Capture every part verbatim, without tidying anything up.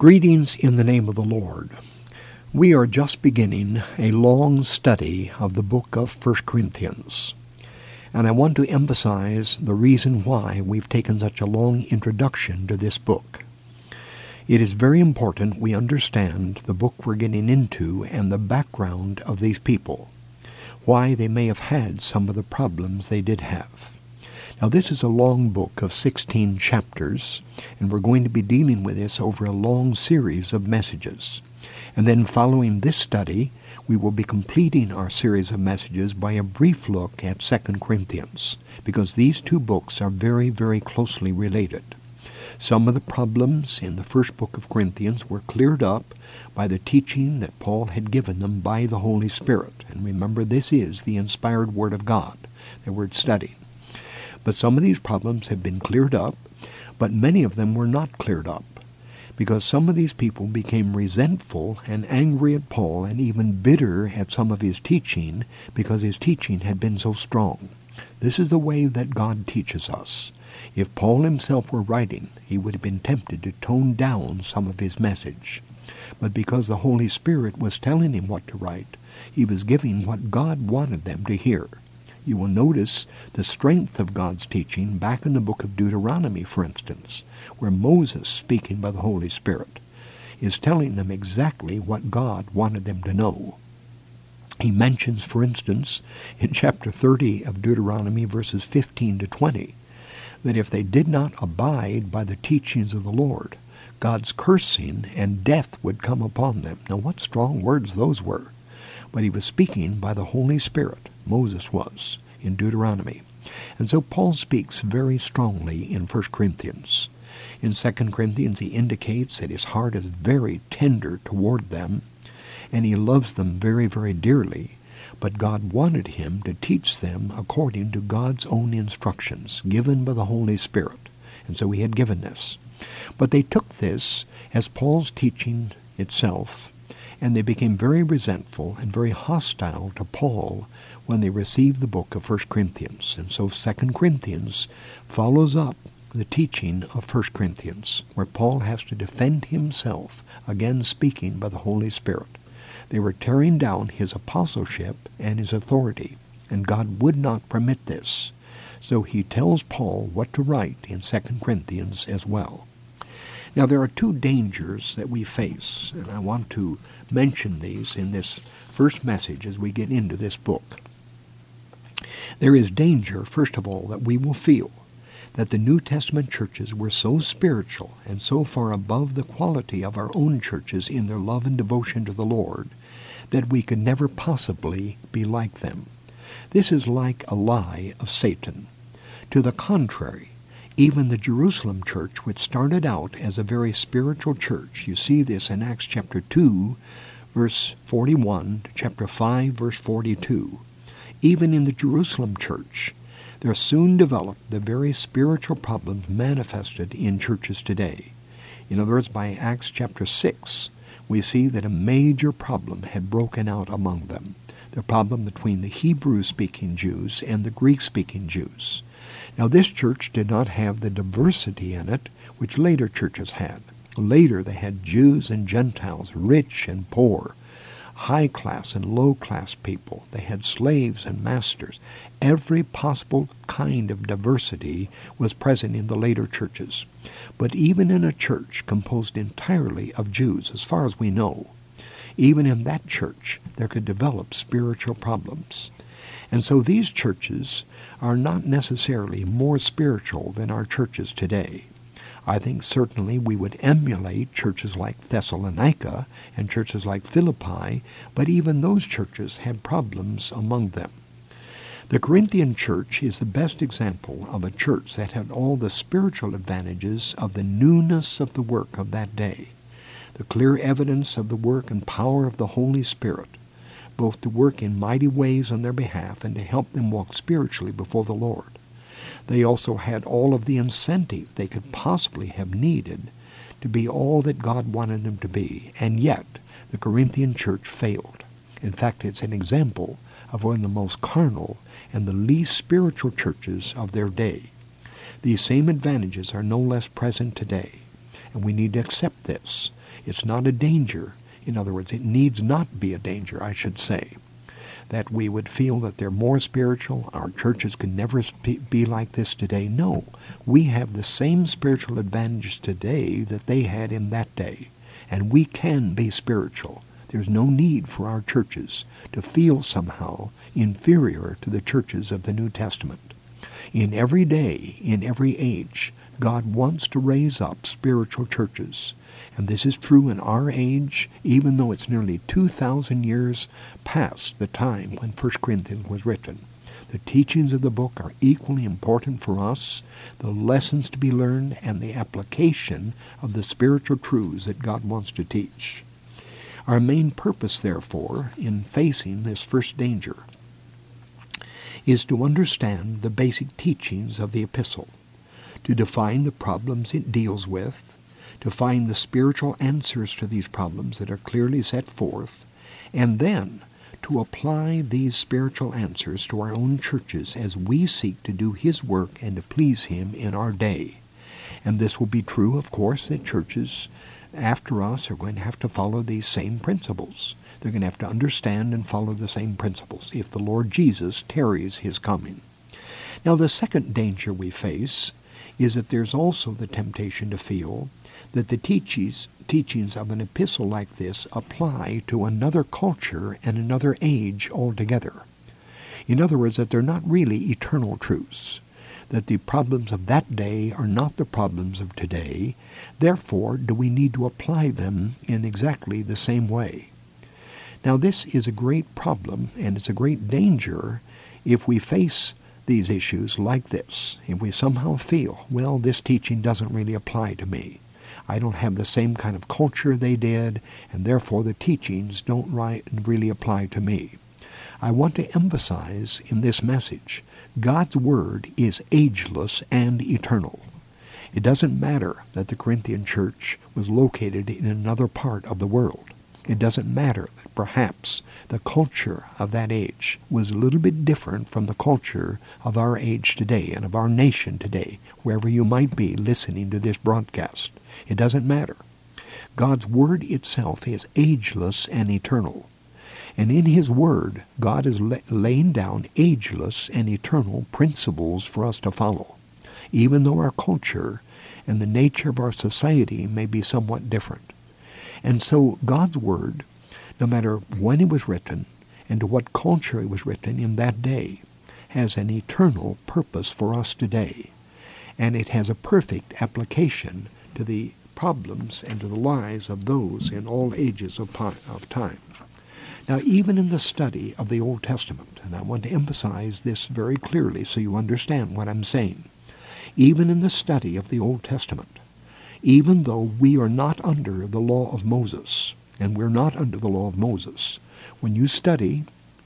Greetings in the name of the Lord. We are just beginning a long study of the book of First Corinthians. And I want to emphasize the reason why we've taken such a long introduction to this book. It is very important we understand the book we're getting into and the background of these people, why they may have had some of the problems they did have. Now, this is a long book of sixteen chapters, and we're going to be dealing with this over a long series of messages. And then following this study, we will be completing our series of messages by a brief look at Second Corinthians, because these two books are very, very closely related. Some of the problems in the first book of Corinthians were cleared up by the teaching that Paul had given them by the Holy Spirit. And remember, this is the inspired Word of God that we're studying. But some of these problems have been cleared up, but many of them were not cleared up, because some of these people became resentful and angry at Paul and even bitter at some of his teaching because his teaching had been so strong. This is the way that God teaches us. If Paul himself were writing, he would have been tempted to tone down some of his message. But because the Holy Spirit was telling him what to write, he was giving what God wanted them to hear. You will notice the strength of God's teaching back in the book of Deuteronomy, for instance, where Moses, speaking by the Holy Spirit, is telling them exactly what God wanted them to know. He mentions, for instance, in chapter thirty of Deuteronomy, verses fifteen to twenty, that if they did not abide by the teachings of the Lord, God's cursing and death would come upon them. Now, what strong words those were. But he was speaking by the Holy Spirit. Moses was, in Deuteronomy. And so Paul speaks very strongly in First Corinthians. In Second Corinthians, he indicates that his heart is very tender toward them, and he loves them very, very dearly. But God wanted him to teach them according to God's own instructions, given by the Holy Spirit. And so he had given this. But they took this as Paul's teaching itself, and they became very resentful and very hostile to Paul when they received the book of First Corinthians. And so Second Corinthians follows up the teaching of First Corinthians, where Paul has to defend himself, again speaking by the Holy Spirit. They were tearing down his apostleship and his authority, and God would not permit this. So he tells Paul what to write in Second Corinthians as well. Now, there are two dangers that we face, and I want to mention these in this first message as we get into this book. There is danger, first of all, that we will feel that the New Testament churches were so spiritual and so far above the quality of our own churches in their love and devotion to the Lord that we could never possibly be like them. This is like a lie of Satan. To the contrary, even the Jerusalem church, which started out as a very spiritual church, you see this in Acts chapter two, verse forty-one, to chapter five, verse forty-two. Even in the Jerusalem church, there soon developed the very spiritual problems manifested in churches today. In other words, by Acts chapter six, we see that a major problem had broken out among them, the problem between the Hebrew-speaking Jews and the Greek-speaking Jews. Now, this church did not have the diversity in it which later churches had. Later, they had Jews and Gentiles, rich and poor, high-class and low-class people. They had slaves and masters. Every possible kind of diversity was present in the later churches. But even in a church composed entirely of Jews, as far as we know, even in that church, there could develop spiritual problems. And so these churches are not necessarily more spiritual than our churches today. I think certainly we would emulate churches like Thessalonica and churches like Philippi, but even those churches had problems among them. The Corinthian church is the best example of a church that had all the spiritual advantages of the newness of the work of that day, the clear evidence of the work and power of the Holy Spirit, both to work in mighty ways on their behalf and to help them walk spiritually before the Lord. They also had all of the incentive they could possibly have needed to be all that God wanted them to be, and yet the Corinthian church failed. In fact, it's an example of one of the most carnal and the least spiritual churches of their day. These same advantages are no less present today, and we need to accept this. It's not a danger. In other words, it needs not be a danger, I should say, that we would feel that they're more spiritual. Our churches can never be like this today. No, we have the same spiritual advantage today that they had in that day, and we can be spiritual. There's no need for our churches to feel somehow inferior to the churches of the New Testament. In every day, in every age, God wants to raise up spiritual churches. And this is true in our age, even though it's nearly two thousand years past the time when First Corinthians was written. The teachings of the book are equally important for us, the lessons to be learned, and the application of the spiritual truths that God wants to teach. Our main purpose, therefore, in facing this first danger is to understand the basic teachings of the epistle, to define the problems it deals with, to find the spiritual answers to these problems that are clearly set forth, and then to apply these spiritual answers to our own churches as we seek to do His work and to please Him in our day. And this will be true, of course, that churches after us are going to have to follow these same principles. They're going to have to understand and follow the same principles if the Lord Jesus tarries His coming. Now, the second danger we face is that there's also the temptation to feel that the teachings, teachings of an epistle like this apply to another culture and another age altogether. In other words, that they're not really eternal truths, that the problems of that day are not the problems of today. Therefore, do we need to apply them in exactly the same way? Now, this is a great problem, and it's a great danger if we face these issues like this, if we somehow feel, well, this teaching doesn't really apply to me. I don't have the same kind of culture they did, and therefore the teachings don't really apply to me. I want to emphasize in this message, God's Word is ageless and eternal. It doesn't matter that the Corinthian church was located in another part of the world. It doesn't matter that perhaps the culture of that age was a little bit different from the culture of our age today and of our nation today, wherever you might be listening to this broadcast. It doesn't matter. God's Word itself is ageless and eternal. And in His Word, God is la- laying down ageless and eternal principles for us to follow, even though our culture and the nature of our society may be somewhat different. And so God's Word, no matter when it was written and to what culture it was written in that day, has an eternal purpose for us today. And it has a perfect application to the problems and to the lives of those in all ages of, pi- of time. Now, even in the study of the Old Testament, and I want to emphasize this very clearly so you understand what I'm saying, even in the study of the Old Testament, even though we are not under the law of Moses, and we're not under the law of Moses, when you study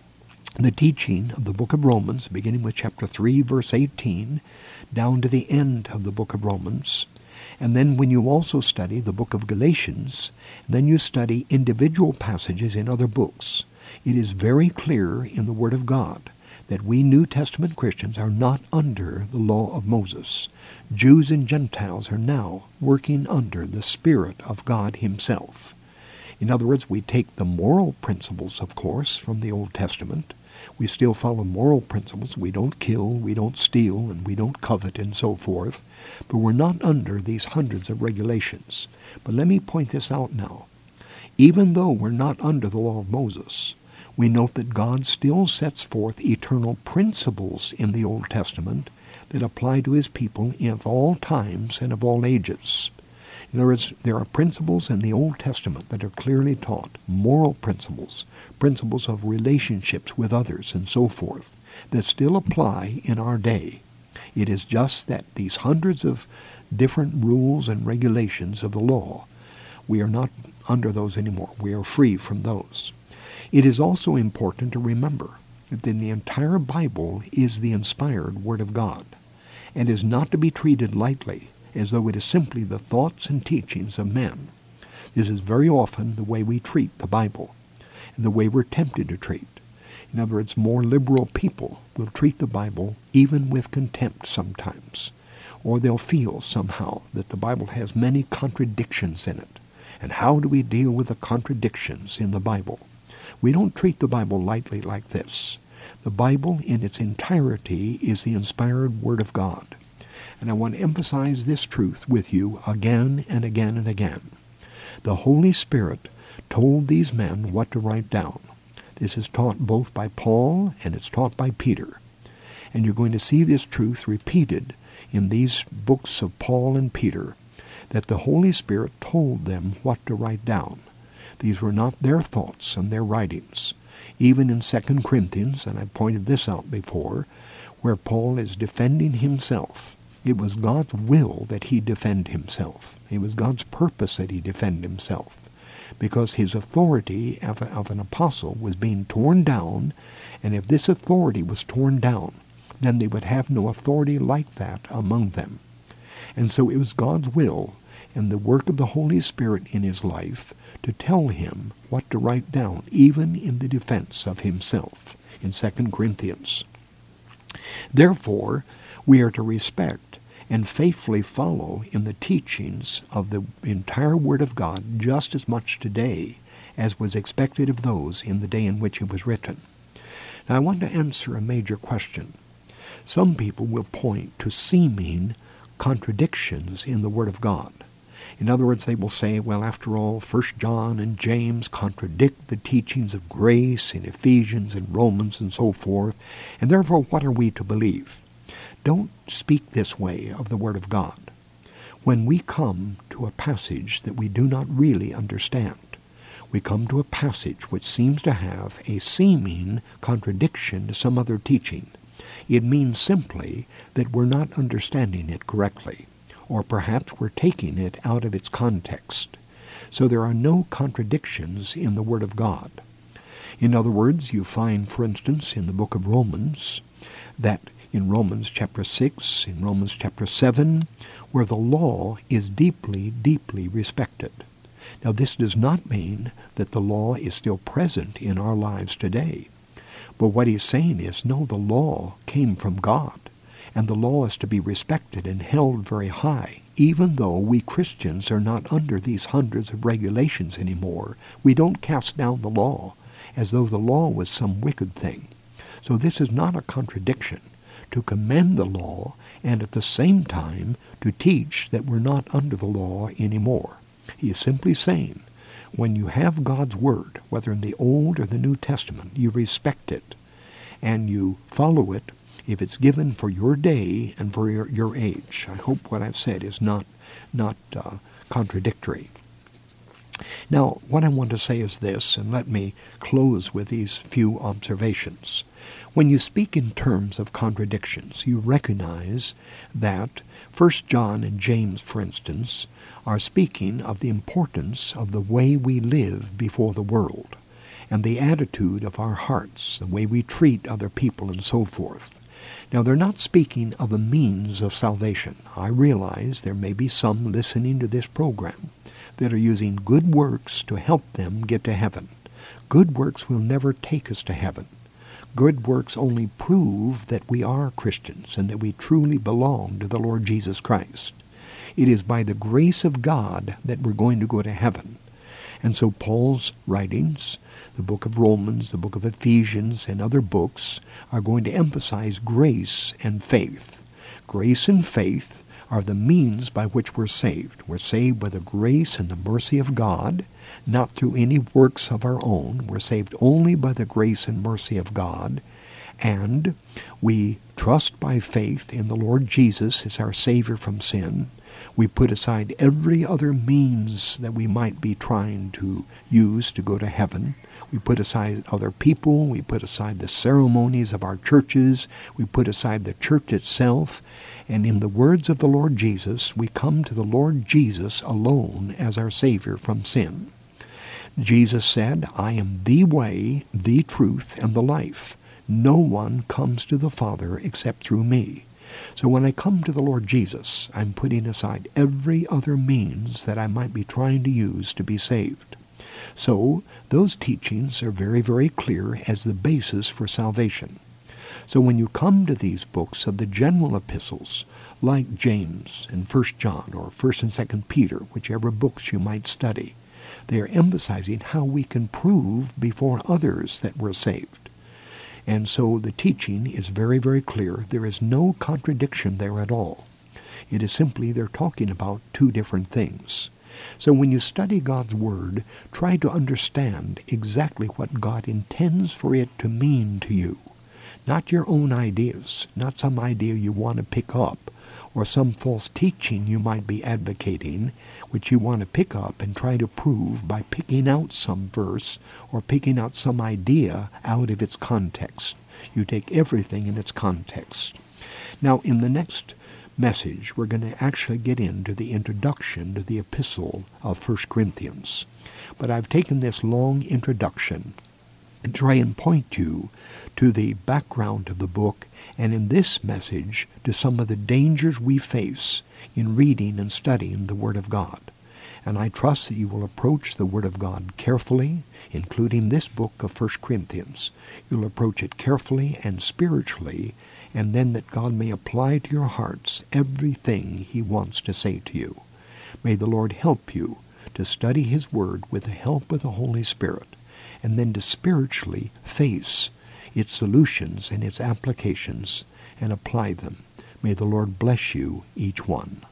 the teaching of the book of Romans, beginning with chapter three, verse eighteen, down to the end of the book of Romans, and then when you also study the book of Galatians, then you study individual passages in other books, it is very clear in the Word of God that we New Testament Christians are not under the law of Moses. Jews and Gentiles are now working under the Spirit of God Himself. In other words, we take the moral principles, of course, from the Old Testament. We still follow moral principles. We don't kill, we don't steal, and we don't covet, and so forth. But we're not under these hundreds of regulations. But let me point this out now. Even though we're not under the law of Moses, we note that God still sets forth eternal principles in the Old Testament that apply to His people of all times and of all ages. In other words, there are principles in the Old Testament that are clearly taught, moral principles, principles of relationships with others and so forth, that still apply in our day. It is just that these hundreds of different rules and regulations of the law, we are not under those anymore. We are free from those. It is also important to remember that the entire Bible is the inspired Word of God and is not to be treated lightly as though it is simply the thoughts and teachings of men. This is very often the way we treat the Bible and the way we're tempted to treat. In other words, more liberal people will treat the Bible even with contempt sometimes, or they'll feel somehow that the Bible has many contradictions in it. And how do we deal with the contradictions in the Bible? We don't treat the Bible lightly like this. The Bible in its entirety is the inspired Word of God. And I want to emphasize this truth with you again and again and again. The Holy Spirit told these men what to write down. This is taught both by Paul and it's taught by Peter. And you're going to see this truth repeated in these books of Paul and Peter, that the Holy Spirit told them what to write down. These were not their thoughts and their writings. Even in Second Corinthians, and I pointed this out before, where Paul is defending himself, it was God's will that he defend himself. It was God's purpose that he defend himself, because his authority of, a, of an apostle was being torn down, and if this authority was torn down, then they would have no authority like that among them. And so it was God's will and the work of the Holy Spirit in his life to tell him what to write down, even in the defense of himself, in Second Corinthians. Therefore, we are to respect and faithfully follow in the teachings of the entire Word of God just as much today as was expected of those in the day in which it was written. Now, I want to answer a major question. Some people will point to seeming contradictions in the Word of God. In other words, they will say, well, after all, First John and James contradict the teachings of grace in Ephesians and Romans and so forth, and therefore what are we to believe? Don't speak this way of the Word of God. When we come to a passage that we do not really understand, we come to a passage which seems to have a seeming contradiction to some other teaching, it means simply that we're not understanding it correctly, or perhaps we're taking it out of its context. So there are no contradictions in the Word of God. In other words, you find, for instance, in the book of Romans, that in Romans chapter six, in Romans chapter seven, where the law is deeply, deeply respected. Now, this does not mean that the law is still present in our lives today. But what he's saying is, no, the law came from God, and the law is to be respected and held very high. Even though we Christians are not under these hundreds of regulations anymore, we don't cast down the law as though the law was some wicked thing. So this is not a contradiction to commend the law and at the same time to teach that we're not under the law anymore. He is simply saying, when you have God's Word, whether in the Old or the New Testament, you respect it and you follow it if it's given for your day and for your, your age. I hope what I've said is not, not uh, contradictory. Now, what I want to say is this, and let me close with these few observations. When you speak in terms of contradictions, you recognize that First John and James, for instance, are speaking of the importance of the way we live before the world and the attitude of our hearts, the way we treat other people and so forth. Now, they're not speaking of a means of salvation. I realize there may be some listening to this program that are using good works to help them get to heaven. Good works will never take us to heaven. Good works only prove that we are Christians and that we truly belong to the Lord Jesus Christ. It is by the grace of God that we're going to go to heaven. And so Paul's writings, the book of Romans, the book of Ephesians, and other books are going to emphasize grace and faith. Grace and faith are the means by which we're saved. We're saved by the grace and the mercy of God, not through any works of our own. We're saved only by the grace and mercy of God, and we trust by faith in the Lord Jesus as our Savior from sin. We put aside every other means that we might be trying to use to go to heaven. We put aside other people. We put aside the ceremonies of our churches. We put aside the church itself. And in the words of the Lord Jesus, we come to the Lord Jesus alone as our Savior from sin. Jesus said, I am the way, the truth, and the life. No one comes to the Father except through me. So when I come to the Lord Jesus, I'm putting aside every other means that I might be trying to use to be saved. So those teachings are very, very clear as the basis for salvation. So when you come to these books of the general epistles, like James and First John or First and Second Peter, whichever books you might study, They are emphasizing how we can prove before others that we're saved. And so the teaching is very, very clear. There is no contradiction there at all. It is simply they're talking about two different things. So when you study God's Word, try to understand exactly what God intends for it to mean to you. Not your own ideas, not some idea you want to pick up, or some false teaching you might be advocating, which you want to pick up and try to prove by picking out some verse or picking out some idea out of its context. You take everything in its context. Now, in the next message, we're going to actually get into the introduction to the epistle of First Corinthians. But I've taken this long introduction and try and point you to the background of the book, and in this message to some of the dangers we face in reading and studying the Word of God. And I trust that you will approach the Word of God carefully, including this book of First Corinthians. You'll approach it carefully and spiritually, and then that God may apply to your hearts everything He wants to say to you. May the Lord help you to study His Word with the help of the Holy Spirit, and then to spiritually face its solutions and its applications and apply them. May the Lord bless you, each one.